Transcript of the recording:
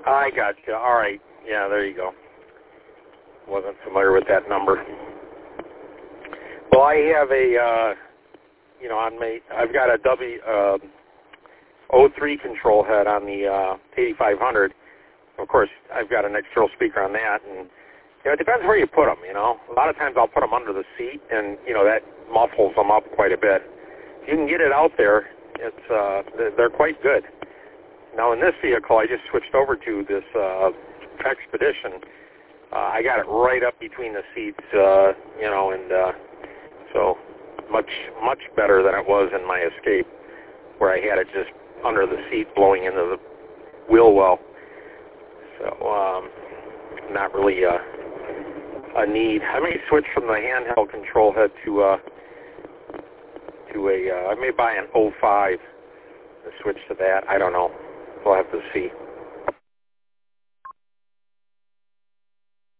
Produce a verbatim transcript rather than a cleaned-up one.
I got you. All right. Yeah, there you go. Wasn't familiar with that number. Well, I have a, uh, you know, on my, I've got a W uh, O three control head on the uh, eighty-five hundred. Of course, I've got an external speaker on that, and you know, it depends where you put them. You know, a lot of times I'll put them under the seat, and you know that muffles them up quite a bit. If you can get it out there, it's uh, they're quite good. Now in this vehicle, I just switched over to this uh, Expedition. Uh, I got it right up between the seats, uh, you know, and uh, so much much better than it was in my Escape, where I had it just under the seat, blowing into the wheel well. So um, not really a, a need. I may switch from the handheld control head to uh, to a. Uh, I may buy an oh five and switch to that. I don't know. We'll have to see.